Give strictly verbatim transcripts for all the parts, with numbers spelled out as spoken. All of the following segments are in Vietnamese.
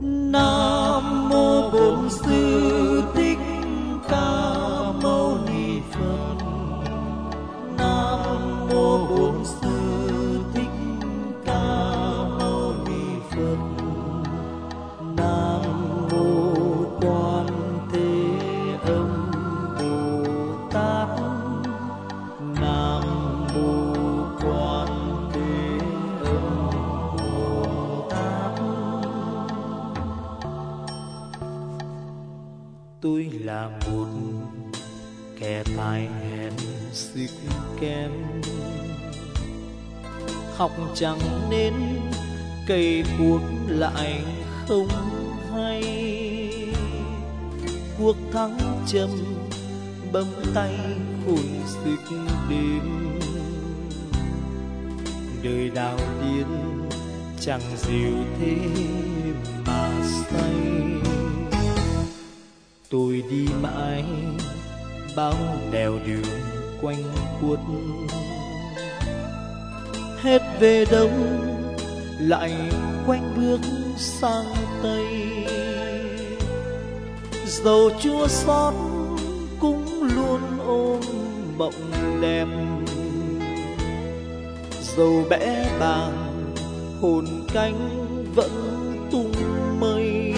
Nam mô Bổn Sư Thích Ca Mâu Ni Phật. Nam mô Bổn Sư Thích Ca Mâu Ni Phật. Nam mô Quan Thế Âm Bồ Tát. Nam mô Quan Thế Âm Bồ Tát. Tôi là một kẻ tài hèn sức kém, học chẳng nên cây cuốc lại không hay. Cuộc thăng trầm bấm tay khôn sức đêm, đời đào điên chẳng dịu thế mà say. Tôi đi mãi bao nẻo đường quanh quất, hết về đông lại quanh bước sang tây. Dầu chua xót cũng luôn ôm mộng đẹp, dầu bẽ bàng hồn cánh vẫn tung mây.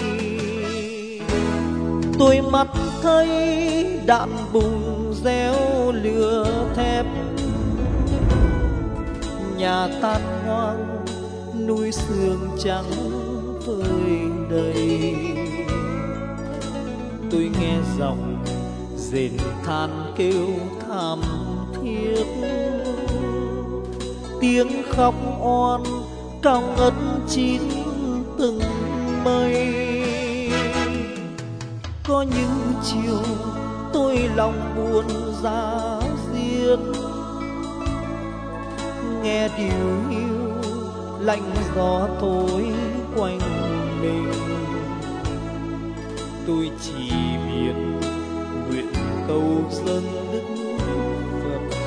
Tôi mắt thấy đạn bùng réo lửa thép, nhà tan hoang núi sương trắng phơi đầy. Tôi nghe giọng rền than kêu thảm thiết, tiếng khóc oan cao ngất chín từng mây. Có những chiều tôi lòng buồn giá diết, nghe điều hiu lạnh gió thổi quanh mình. Tôi chỉ biết nguyện cầu dâng Đức Phật,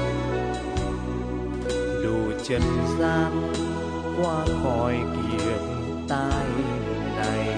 độ trần gian qua khỏi kiếp tai này.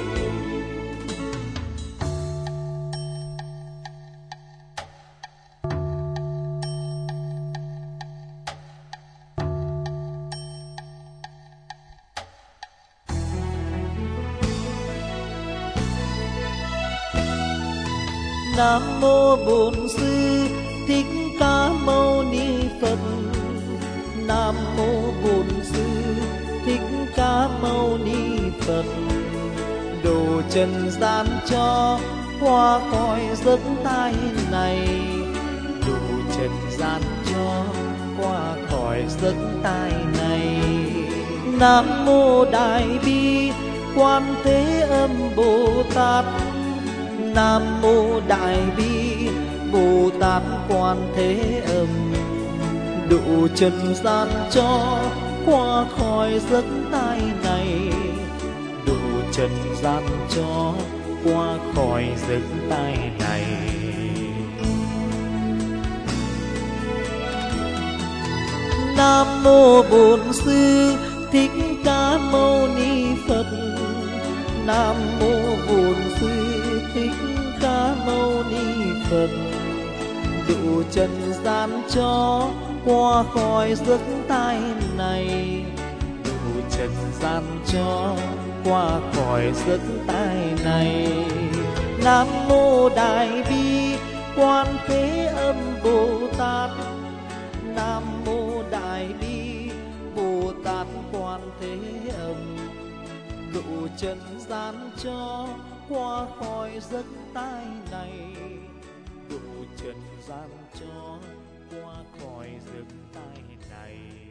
Nam mô Bổn Sư Thích Ca Mâu Ni Phật. Nam mô Bổn Sư Thích Ca Mâu Ni Phật. Độ trần gian cho qua khỏi giấc tai này, độ trần gian cho qua khỏi giấc tai này. Nam mô Đại Bi Quan Thế Âm Bồ Tát. Nam mô Đại Bi Bồ Tát Quan Thế Âm. Độ trần gian cho qua khỏi giấc tai này, độ trần gian cho qua khỏi giấc tai này. Nam mô Bổn Sư Thích Ca Mâu Ni Phật. Nam mô Bổn Sư Thích Ca Mâu Ni Phật. Độ trần gian cho qua khỏi giấc tai này, độ trần gian cho qua khỏi giấc tai này. Nam mô Đại Bi Quan Thế Âm Bồ Tát. Nam mô Đại Bi Bồ Tát Quan Thế Âm. Độ trần gian cho qua khỏi giấc tai này, độ trần gian cho qua khỏi giấc tai này.